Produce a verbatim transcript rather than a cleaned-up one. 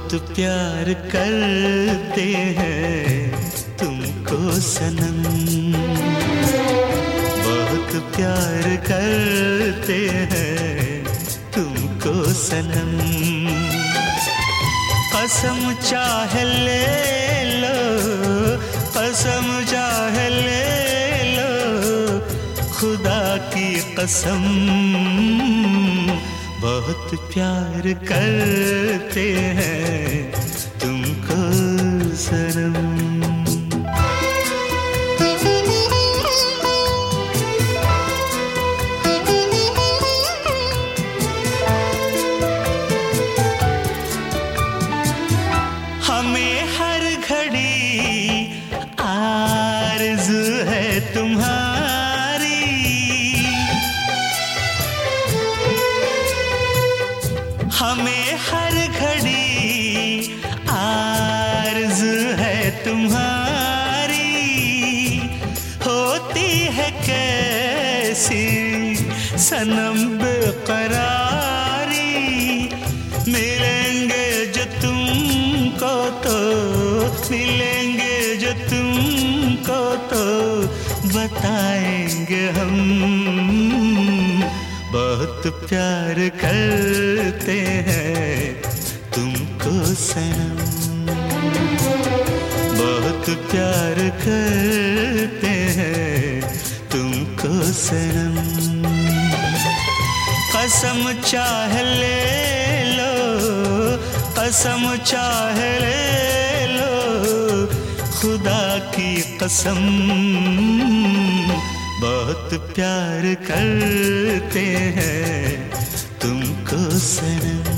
बहुत प्यार करते हैं तुमको सनम, बहुत प्यार करते हैं तुमको सनम। कसम चाहे ले लो, कसम चाहे ले लो, खुदा की कसम, बहुत प्यार करते हैं तुमको सनम। हमें हर घड़ी आरज़ू है तुम्हारी, हमें हर घड़ी आरज़ू है तुम्हारी। होती है कैसी सनम बेकरारी, मिलेंगे जो तुमको तो, मिलेंगे जो तुमको तो बताएंगे हम, बहुत प्यार करते हैं तुमको सनम, बहुत प्यार करते हैं तुमको सनम। कसम चाहे ले लो, कसम चाहे ले लो, खुदा की कसम, बहुत प्यार करते हैं तुमको सनम।